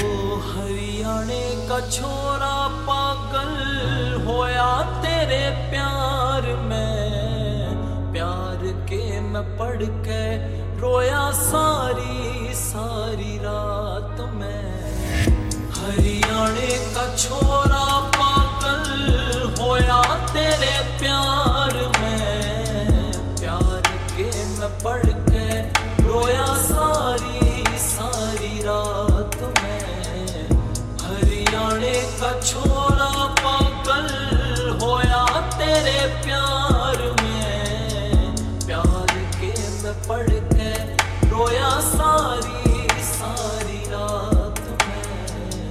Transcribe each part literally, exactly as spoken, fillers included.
हरियाणे का छोरा पागल होया तेरे प्यार में, प्यार के मैं पढ़ के रोया सारी सारी रात में। हरियाणे का छोरा पागल होया तेरे प्यार में, प्यार के मैं पढ़ के रोया सारी सारी रात में। हरियाणे का छोरा पागल होया तेरे प्यार में, प्यार के मैं पढ़ के रोया सारी सारी रात में।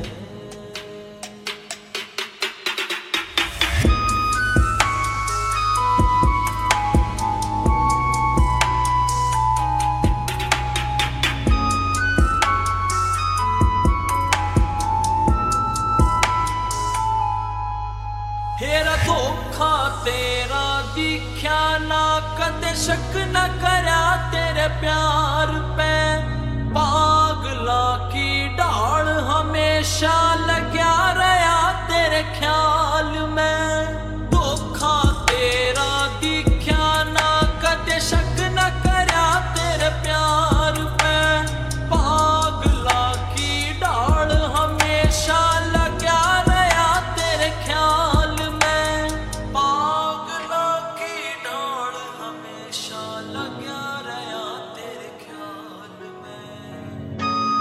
हेरा धोखा तेरा दिख्या ना, कदे शक न करया तेरे प्यार पे। पागला की डाल हमेशा लग्या रहा तेरे ख्याल में। धोखा तेरा दिख्या ना, कदे शक न करया तेरे प्यार पे। पागला की डाल हमेशा लग्या रहा तेरे ख्याल में। पागला की डाल हमेशा लग्या रहा तेरे ख्याल में।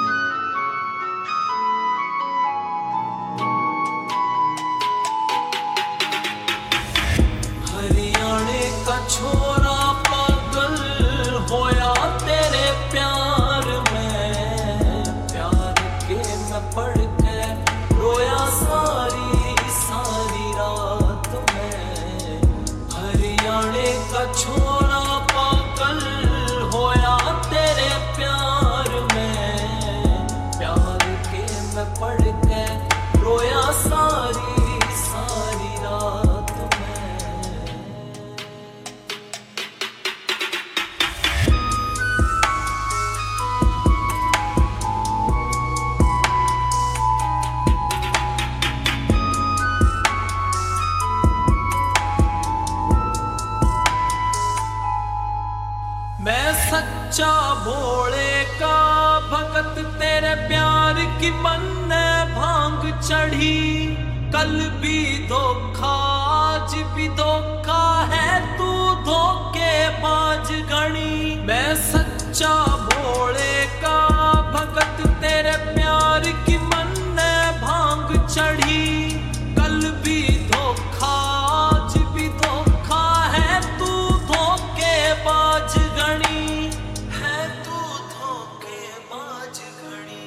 हरियाणे का छोरा पागल होया तेरे प्यार में, प्यार के मैं पढ़ के रोया सारी सारी रात में। हरियाणे का छोरा पागल होया तेरे प्यार में, प्यार के मैं पढ़ के रोया सारी सारी रात में। मैं सच्चा भोले का भगत, तेरे प्यार की मन में भांग चढ़ी। कल भी धोखा आज भी धोखा है, तू धोखेबाज घड़ी। मैं सच्चा भोले का भगत, तेरे प्यार की मन में भांग चढ़ी। कल भी धोखा आज भी धोखा है, तू धोखेबाज घड़ी है, तू धोखेबाज घड़ी।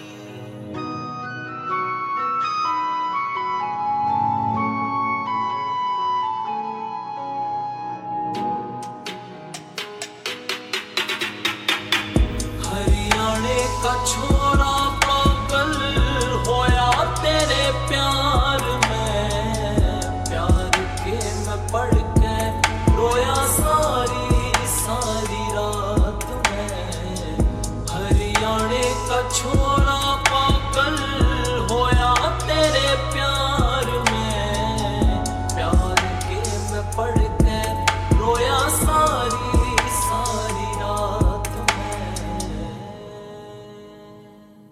हरियाणे का छोरा पागल होया तेरे प्यार